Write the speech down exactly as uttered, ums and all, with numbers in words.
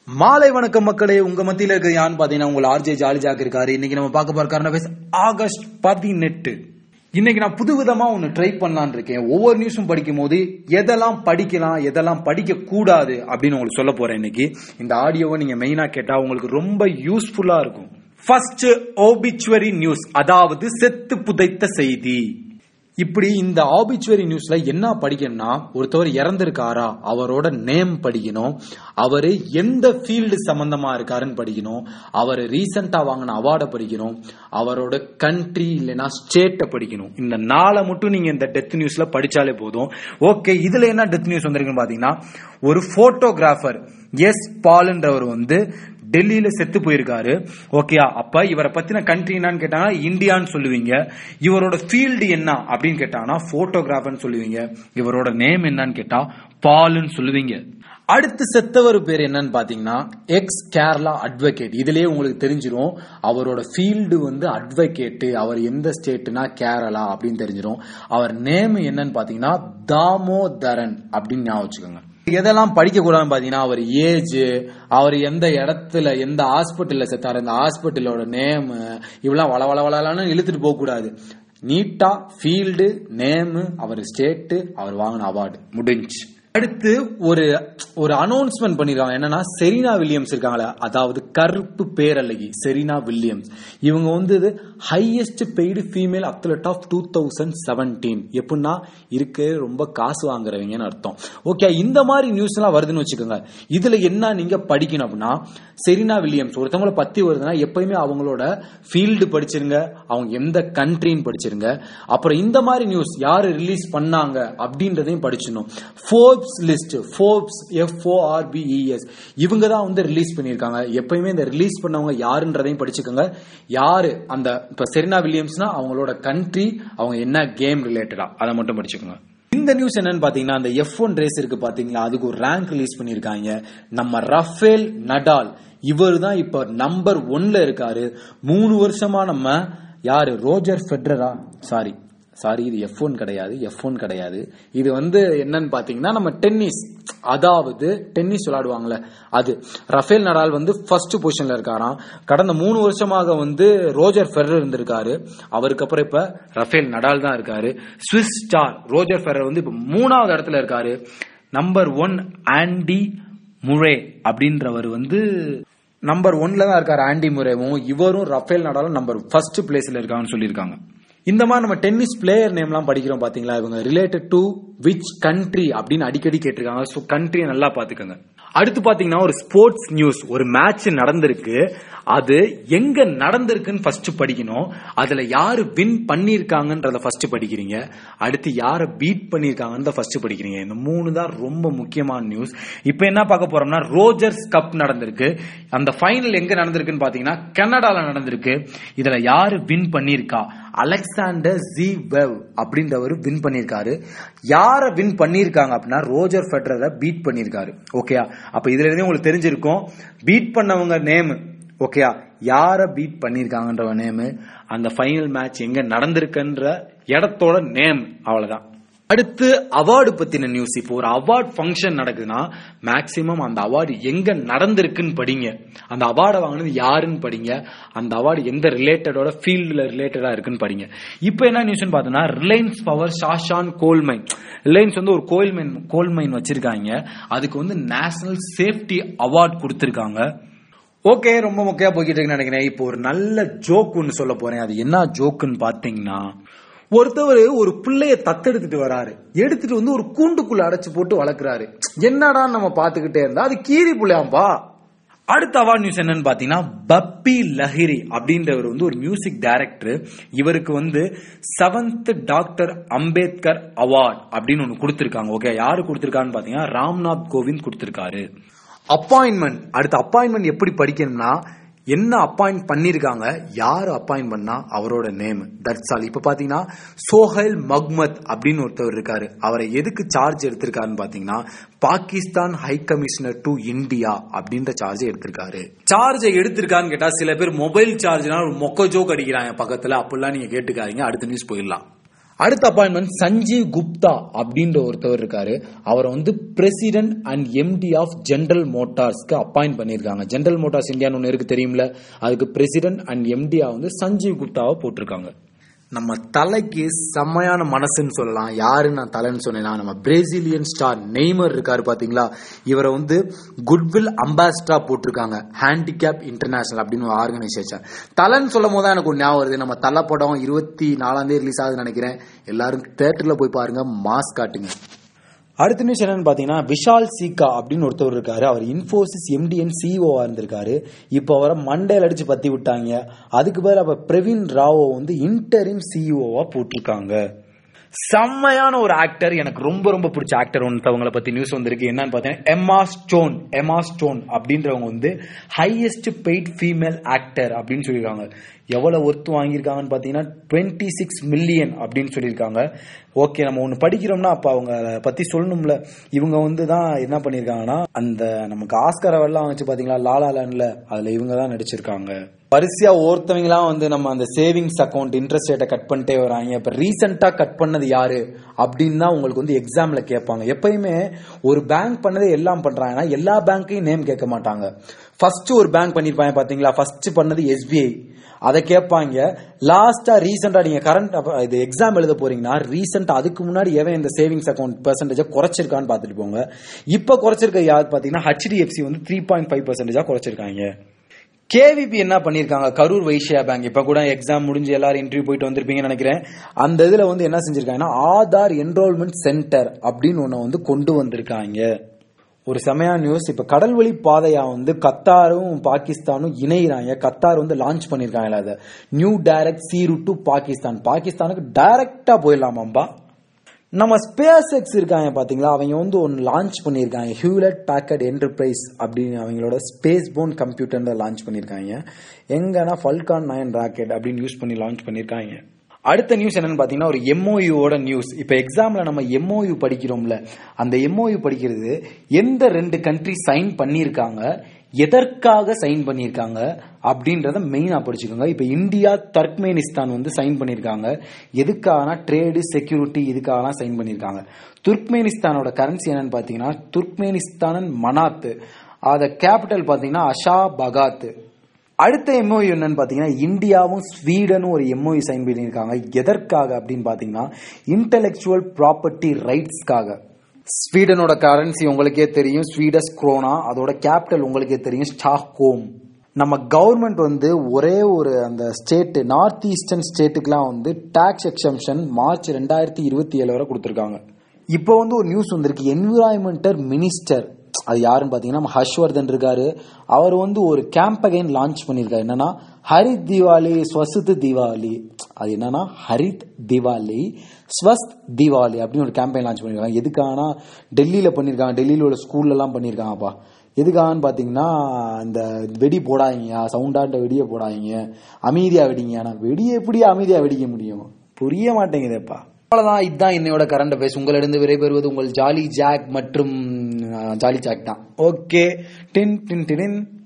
மாலை வணக்கம் மக்களே, உங்க மத்தியில இருக்க யான்னு பாத்தீங்கன்னா உங்களை ஆர்ஜே ஜாலி ஜாக் இருக்காரு. இன்னைக்கு நம்ம பார்க்க போற கரண்ட் அஃபேர்ஸ் ஆகஸ்ட் பதினெட்டு. இன்னைக்கு நான் புது விதமா ஒன்னு ட்ரை பண்ணலான் இருக்கேன். ஒவ்வொரு நியூஸும் படிக்கும் போது எதெல்லாம் படிக்கலாம் எதெல்லாம் படிக்க கூடாது அப்படின்னு உங்களுக்கு சொல்ல போறேன். இன்னைக்கு இந்த ஆடியோவை நீங்க மெயினா கேட்டா உங்களுக்கு ரொம்ப யூஸ்ஃபுல்லா இருக்கும். ஃபர்ஸ்ட், ஓபிச்சுவரி நியூஸ், அதாவது செத்து புதைத்த செய்தி. இப்படி இந்த ஆபிச்சுவரி நியூஸ்ல என்ன படிக்கணும்னா, ஒருத்தவர் இறந்திருக்காரா அவரோட நேம் படிக்கணும், அவரு எந்த ஃபீல்டு சம்பந்தமா இருக்காருன்னு படிக்கணும், அவர் ரீசெண்டா வாங்கின அவார்டை படிக்கணும், அவரோட கண்ட்ரி இல்லைன்னா ஸ்டேட்டை படிக்கணும். இந்த நாளை மட்டும் நீங்க இந்த டெத் நியூஸ்ல படிச்சாலே போதும். ஓகே, இதுல என்ன டெத் நியூஸ் வந்திருக்குன்னு பாத்தீங்கன்னா, ஒரு போட்டோகிராஃபர் எஸ் பால்ன்றவர் வந்து டெல்லியில செத்து போயிருக்காரு. ஓகே, அப்ப இவரை பத்தின கண்ட்ரி என்னன்னு கேட்டாங்கன்னா இந்தியான்னு சொல்லுவீங்க. இவரோட ஃபீல்டு என்ன அப்படின்னு கேட்டாங்கன்னா போட்டோகிராஃபர்னு சொல்லுவீங்க. இவரோட நேம் என்னன்னு கேட்டா பால்னு சொல்லுவீங்க. அடுத்து செத்தவர் பேர் என்னன்னு பாத்தீங்கன்னா எக்ஸ் கேரளா அட்வொகேட். இதுலயே உங்களுக்கு தெரிஞ்சிடும் அவரோட ஃபீல்டு வந்து அட்வொகேட், அவர் எந்த ஸ்டேட்னா கேரளா அப்படின்னு தெரிஞ்சிடும். அவர் நேம் என்னன்னு பாத்தீங்கன்னா தாமோதரன் அப்படின்னு ஞாபகம் வச்சுக்கோங்க. எதெல்லாம் படிக்க கூடாதுன்னு பாத்தீங்கன்னா அவர் ஏஜ், அவர் எந்த இடத்துல எந்த ஹாஸ்பிட்டல்ல செத்தாரு, அந்த ஹாஸ்பிட்டலோட நேம், இவெல்லாம் வள வள வளன்னு இழுத்துட்டு போக கூடாது. நீட்டா ஃபீல்டு, நேம், அவர் ஸ்டேட், அவர் வாங்கின அவார்டு முடிஞ்சு. அடுத்து ஒரு ஒரு அனௌன்ஸ்மெண்ட் பண்ணிருக்காங்க. என்னன்னா, செரீனா வில்லியம்ஸ் இருக்காங்களே, அதாவது கருப்பு பேரழகி செரீனா வில்லியம்ஸ், இவங்க வந்து highest paid female athlete of two thousand seventeen. எப்படின்னா இருக்கு ரொம்ப காசு வாங்குறவங்கன்னு அர்த்தம். ஓகே, இந்த மாதிரி நியூஸ் எல்லாம் வருதுன்னு வச்சுக்கோங்க. இதுல என்ன நீங்க படிக்கணும் அப்படின்னா, செரீனா வில்லியம்ஸ் ஒருத்தவங்களை பத்தி வருதுன்னா எப்பயுமே அவங்களோட ஃபீல்டு படிச்சிருங்க, அவங்க எந்த கண்ட்ரின்னு படிச்சிருங்க. அப்புறம் இந்த மாதிரி நியூஸ் யாரு ரிலீஸ் பண்ணாங்க அப்படின்றதையும் படிச்சிடணும். Forbes list, Forbes F O R B E S, இவங்க தான் வந்து ரிலீஸ் பண்ணிருக்காங்க. எப்பயுமே இந்த ரிலீஸ் பண்ணவங்க யாருன்றதையும் படிச்சுக்கோங்க. யாரு அந்த இப்ப செரீனா வில்லியம்ஸ்னா அவங்களோட கண்ட்ரி, அவங்க என்ன கேம் ரிலேட்டடா அதை மட்டும் படிச்சுக்கோங்க. இந்த நியூஸ் என்னன்னு பாத்தீங்கன்னா, அந்த எஃப் ஒன் ரேஸ் இருக்கு பாத்தீங்களா, அதுக்கு ஒரு ரேங்க் ரிலீஸ் பண்ணிருக்காங்க. நம்ம ரஃபேல் நடால் இவர் தான் இப்ப நம்பர் ஒன்ல இருக்காரு. மூணு வருஷமா நம்ம யாரு ரோஜர் ஃபெடரரா, சாரி சாரி இது எஃப் ஒன் கிடையாது, எஃப் ஒன் கிடையாது. இது வந்து என்னன்னு பாத்தீங்கன்னா நம்ம டென்னிஸ், அதாவது டென்னிஸ் விளையாடுவாங்கல்ல அது. ரஃபேல் நடால் வந்து ஃபர்ஸ்ட் பொசிஷன்ல இருக்காராம். கடந்த மூணு வருஷமாக வந்து ரோஜர் ஃபெடரர் இருந்திருக்காரு. அவருக்கு அப்புறம் இப்ப ரஃபேல் நடால் தான் இருக்காரு. ஸ்விஸ் ஸ்டார் ரோஜர் ஃபெடரர் வந்து இப்ப மூணாவது இடத்துல இருக்காரு. நம்பர் ஒன் ஆண்டி முரே அப்படின்றவர் வந்து நம்பர் ஒன்ல தான் இருக்காரு. ஆண்டி முரேவும் இவரும் ரஃபேல் நடாலும் நம்பர் ஃபர்ஸ்ட் பிளேஸ்ல இருக்காங்கன்னு சொல்லியிருக்காங்க. இந்த மாதிரி நம்ம டென்னிஸ் பிளேயர் நேம் எல்லாம் படிக்கிறோம் பாத்தீங்களா, இவங்க ரிலேட்டட் டு விச் கண்ட்ரி அப்படின்னு அடிக்கடி கேட்டிருக்காங்க. சோ கண்ட்ரியை நல்லா பாத்துக்கோங்க. அடுத்து பாத்தீங்கன்னா ஒரு ஸ்போர்ட்ஸ் நியூஸ், ஒரு மேட்ச் நடந்திருக்கு, அது எங்க நடந்திருக்குன்னு ஃபர்ஸ்ட் படிக்கணும். அதுல யாரு வின் பண்ணிருக்காங்கன்றத ஃபர்ஸ்ட் படிக்கிறீங்க. அடுத்து யார பீட் பண்ணிருக்காங்கன்றத ஃபர்ஸ்ட் படிக்கிறீங்க. இந்த மூணு தான் ரொம்ப முக்கியமான நியூஸ். இப்போ என்ன பார்க்க போறோம்னா, ரோஜர்ஸ் கப் நடந்திருக்கு. அந்த ஃபைனல் எங்க நடந்திருக்குன்னு பாத்தீங்கன்னா கனடால நடந்திருக்கு. இதுல யாரு வின் பண்ணிருக்கா, அலெக்சாண்டர் ஜீவெவ் அப்படின்றவர் வின் பண்ணிருக்காரு. யார வின் பண்ணிருக்காங்க அப்படின்னா ரோஜர் ஃபெடரரை பீட் பண்ணிருக்காரு. ஓகேயா, அப்ப இதுல இருந்து உங்களுக்கு தெரிஞ்சிருக்கும் பீட் பண்ணவங்க நேம். ஓகேயா, யார பீட் பண்ணிருக்காங்கன்ற நேம், அந்த ஃபைனல் மேட்ச் எங்க நடந்திருக்குன்ற இடத்தோட நேம், அவ்வளவுதான். அடுத்து அவார்டு பத்தின நியூஸ். இப்போ ஒரு அவார்டு ஃபங்க்ஷன் நடக்குதுன்னா மேக்சிமம் அந்த அவார்டு எங்க நடந்திருக்குன்னு படிங்க, அந்த அவார்டை வாங்கினது யாருன்னு படிங்க, அந்த அவார்டு எந்த ரிலேட்டடோட ஃபீல்டுல ரிலேட்டடா இருக்குன்னு படிங்க. இப்போ என்ன நியூஸ்னு பார்த்தோம்னா, Reliance power Sasan coal mine, Reliance வந்து ஒரு கோல் மைன் கோல் மைன் வச்சிருக்காங்க. அதுக்கு வந்து நேஷனல் சேஃப்டி அவார்டு கொடுத்திருக்காங்க. ஓகே, ரொம்ப முக்கியமா போய்கிட்டு இருக்குன்னு நினைக்கிறேன். இப்போ ஒரு நல்ல ஜோக் ஒன்னு சொல்ல போறேன். அது என்ன ஜோக்குன்னு பாத்தீங்கன்னா, ஒருத்தவர் ஒரு பிள்ளைய தத்தெடுத்துட்டு வராரு, எடுத்துட்டு வந்து ஒரு கூண்டுக்குள்ள அடைச்சு போட்டு வளர்க்கிறாரு. என்னடா நம்ம பாத்துக்கிட்டே இருந்தா அது கீரி புள்ளையாம்பா. அடுத்த அவார்ட் நியூஸ் என்னன்னு பாத்தீங்கன்னா, பப்பி லஹிரி அப்படின்றவர் வந்து ஒரு மியூசிக் டைரக்டர். இவருக்கு வந்து செவன்த் டாக்டர் அம்பேத்கர் அவார்ட் அப்படின்னு ஒன்னு கொடுத்திருக்காங்க. ஓகே, யாரு கொடுத்திருக்கான்னு பாத்தீங்கன்னா ராம்நாத் கோவிந்த் கொடுத்திருக்காரு. அப்பாயின்மெண்ட், அடுத்த அப்பாயின்மெண்ட் எப்படி படிக்கணும்னா, என்ன அப்பாயிண்ட் பண்ணிருக்காங்க, யாரு அப்பாயிண்ட் பண்ணா அவரோட நேம், தட்ஸ் ஆல். இப்ப பாத்தீங்கன்னா சோஹைல் மஹ்மத் அப்படின்னு ஒருத்தவர் இருக்காரு. அவரை எதுக்கு சார்ஜ் எடுத்திருக்காருன்னு பாத்தீங்கன்னா, Pakistan high commissioner to India அப்படின்ற சார்ஜ் எடுத்திருக்காரு. சார்ஜை எடுத்திருக்கான்னு கேட்டா சில பேர் மொபைல் சார்ஜ்னா ஒரு மொக்க ஜோக் அடிக்கிறாங்க பக்கத்துல, அப்படிலாம் நீங்க கேட்டுக்காதீங்க. அடுத்த நியூஸ் போயிடலாம். அடுத்த அப்பாயின்மெண்ட் சஞ்சீவ் குப்தா அப்படின்ற ஒருத்தவர் இருக்காரு. அவரை வந்து president and MD of General மோட்டார்ஸ்க்கு அப்பாயிண்ட் பண்ணிருக்காங்க. ஜெனரல் மோட்டார்ஸ் இந்தியான்னு ஒன்னு இருக்கு தெரியும்ல, அதுக்கு பிரசிடென்ட் அண்ட் எம்டியா வந்து சஞ்சீவ் குப்தாவை போட்டிருக்காங்க. நம்ம தலைக்கு செம்மையான மனசுன்னு சொல்லலாம். யாரு நான் தலைன்னு சொன்னேன்னா, நம்ம பிரேசிலியன் ஸ்டார் நெய்மர் இருக்காரு பாத்தீங்களா, இவரை வந்து குட்வில் அம்பாசிடரா போட்டிருக்காங்க ஹேண்டிகேப் இன்டர்நேஷனல் அப்படின்னு ஒரு ஆர்கனைசேஷன். தலைன்னு சொல்லும் போது எனக்கு ஒரு ஞாபகம் வருது, நம்ம தலை படம் இருபத்தி நாலாம் தேதி ரிலீஸ் ஆகுதுன்னு நினைக்கிறேன். எல்லாரும் தியேட்டர்ல போய் பாருங்க, மாஸ் காட்டுங்க. அடுத்த நியூஸ் என்னன்னு பாத்தீங்கன்னா, விஷால் சீகா அப்படின்னு ஒருத்தவர் இருக்காரு. அவர் இன்ஃபோசிஸ் எம்டிஎன் சிஇஓவா இருந்திருக்காரு. இப்போ அவரை மண்டையில அடிச்சு பத்தி விட்டாங்க. அதுக்கு பதில் அப்ப பிரவீன் ராவோ வந்து இன்டரிம் சிஇஓவா போட்டிருக்காங்க. செம்மையான ஒரு ஆக்டர், எனக்கு ரொம்ப ரொம்ப பிடிச்ச ஆக்டர் ஒன்றவங்களை பத்தி நியூஸ் வந்திருக்கு. என்னன்னு பாத்தீங்கன்னா, எம்மா ஸ்டோன் எம்மா ஸ்டோன் அப்படின்றவங்க வந்து ஹையஸ்ட் பெய்ட் ஃபீமேல் ஆக்டர் அப்படின்னு சொல்லியிருக்காங்க. எவ்வளவு ஒர்த்து வாங்கியிருக்காங்கன்னு பாத்தீங்கன்னா டுவெண்ட்டி சிக்ஸ் மில்லியன் அப்படின்னு சொல்லியிருக்காங்க. ஓகே, நம்ம ஒண்ணு படிக்கிறோம்னா அப்ப அவங்க பத்தி சொல்லணும்ல. இவங்க வந்து தான் என்ன பண்ணிருக்காங்கன்னா, அந்த நமக்கு ஆஸ்கர் எல்லாம் வச்சு பாத்தீங்களா லாலா லேண்ட்ல, அதுல இவங்க தான் நடிச்சிருக்காங்க. வரிசையா ஒருத்தவங்களாம் வந்து நம்ம அந்த சேவிங்ஸ் அக்கௌண்ட் இன்ட்ரெஸ்ட் ரேட்டை கட் பண்ணிட்டே வராங்க. இப்ப ரீசெண்டா கட் பண்ணது யாரு அப்படின்னு தான் உங்களுக்கு வந்து எக்ஸாம்ல கேட்பாங்க. எப்பயுமே ஒரு பேங்க் பண்ணதே எல்லாம் பண்றாங்கன்னா எல்லா பேங்கையும் நேம் கேட்க மாட்டாங்க. ஃபர்ஸ்ட் ஒரு பேங்க் பண்ணிருப்பாங்க பாத்தீங்களா, ஃபர்ஸ்ட் பண்ணது எஸ்பிஐ, அதை கேட்பாங்க. லாஸ்டா ரீசெண்டா நீங்க கரண்ட் இது எக்ஸாம் எழுத போறீங்கன்னா ரீசெண்டா அதுக்கு முன்னாடி எவன் இந்த சேவிங்ஸ் அக்கௌண்ட் பெர்சன்டேஜ் குறைச்சிருக்கான்னு பாத்துட்டு போங்க. இப்ப குறைச்சிருக்க யாரு பாத்தீங்கன்னா ஹெச்டிஎஃப்சி வந்து த்ரீ பாயிண்ட் ஃபைவ் பர்சன்டேஜா குறைச்சிருக்காங்க. கேவிபி என்ன பண்ணிருக்காங்க, கரூர் வைஸ்யா பேங்க், இப்ப கூட எக்ஸாம் முடிஞ்சு எல்லாரும் இன்டர்வியூ போயிட்டு வந்திருப்பீங்கன்னு நினைக்கிறேன். அந்த இதுல வந்து என்ன செஞ்சிருக்காங்கன்னா, ஆதார் என்ரோல்மெண்ட் சென்டர் அப்படின்னு ஒண்ணு வந்து கொண்டு வந்திருக்காங்க. ஒரு செமையான நியூஸ். இப்ப கடல்வழி பாதையா வந்து கத்தாரும் பாகிஸ்தானும் இணைகிறாங்க. கத்தார் வந்து லான்ச் பண்ணிருக்காங்க அதை, new direct sea route to Pakistan. பாகிஸ்தானுக்கு டைரக்டா போயிடலாமாம்பா. நம்ம ஸ்பேஸ் எக்ஸ் இருக்காங்க பாத்தீங்களா, அவங்க வந்து ஒன்னு லான்ச் பண்ணிருக்காங்க, ஹியூலட் பேக்கர்ட் என்டர்பிரைஸ் அப்படின்னு அவங்களோட ஸ்பேஸ் போன் கம்ப்யூட்டர் லான்ச் பண்ணிருக்காங்க. எங்கன்னா ஃபால்கான் நைன் ராக்கெட் அப்படின்னு யூஸ் பண்ணி லான்ச் பண்ணிருக்காங்க. அடுத்த நியூஸ் என்னன்னு பாத்தீங்கன்னா, ஒரு எம்ஓயூவோட நியூஸ். இப்ப எக்ஸாம்ல நம்ம எம்ஓயூ படிக்கிறோம்ல, அந்த எம்ஓயூ படிக்கிறது எந்த ரெண்டு கண்ட்ரி சைன் பண்ணிருக்காங்க, எதற்காக சைன் பண்ணிருக்காங்க அப்படின்றத மெயினா படிச்சுக்கோங்க. இப்ப இந்தியா துர்க்மெனிஸ்தான் வந்து சைன் பண்ணிருக்காங்க. எதுக்காக ட்ரேடு செக்யூரிட்டி இதுக்காக சைன் பண்ணிருக்காங்க. துர்க்மெனிஸ்தானோட கரன்சி என்னன்னு பாத்தீங்கன்னா துர்க்மெனிஸ்தான் மனாத், அத கேபிட்டல் பாத்தீங்கன்னா அஷா பகாத். அடுத்த எம்ஓயு என்னன்னு பாத்தீங்கன்னா, இந்தியாவும் ஸ்வீடனும் ஒரு எம்ஓயு சைன் பண்ணியிருக்காங்க. எதற்காக அப்படின்னு பாத்தீங்கன்னா இன்டெலெக்சுவல் ப்ராப்பர்ட்டி ரைட்ஸ்க்காக. ஸ்வீடனோட கரன்சி உங்களுக்கே தெரியும், ஸ்வீடஸ் குரோனா. அதோட கேபிட்டல் உங்களுக்கே தெரியும், ஸ்டாக்ஹோம். நம்ம கவர்மெண்ட் வந்து ஒரே ஒரு அந்த ஸ்டேட் நார்த் ஈஸ்டர்ன் ஸ்டேட்டுக்குலாம் வந்து டாக்ஸ் எக்ஸம்ஷன் மார்ச் ரெண்டாயிரத்தி இருபத்தி ஏழு வரை கொடுத்திருக்காங்க. இப்போ வந்து ஒரு நியூஸ் வந்திருக்கு, என்விரான்மெண்டல் மினிஸ்டர், அது யாருன்னு பாத்தீங்கன்னா நம்ம ஹர்ஷ்வர்தன் இருக்காரு. அவர் வந்து ஒரு கேம்பெயின் லான்ச் பண்ணிருக்காரு. என்னன்னா ஹரித் தீபாவளி ஸ்வஸ்த் தீபாவளி, அது என்னன்னா ஹரித் தீபாவளி ஸ்வஸ்த் தீபாவளி அப்படின்னு ஒரு கேம்பெயின் லான்ச் பண்ணிருக்காங்க. எதுக்காகனா டெல்லியில பண்ணிருக்காங்க, டெல்லியில உள்ள ஸ்கூல்ல எல்லாம் பண்ணிருக்காங்கப்பா. எதுக்காகன்னு பாத்தீங்கன்னா, இந்த வெடி போடாதீங்க, சவுண்டாட்ட வெடியை போடாதீங்க, அமைதியா வெடிங்க. ஆனா வெடியை எப்படி அமைதியா வெடிக்க முடியும், புரிய மாட்டேங்குதுப்பா. அவ்வளவுதான், இதுதான் என்னையோட கரண்ட் அஃபேர்ஸ். உங்களிடம் விடைபெறுவது உங்கள் ஜாலி ஜாக் மற்றும் ஜாலி ஜாக் தான். ஓகே, டின் டின் டின்.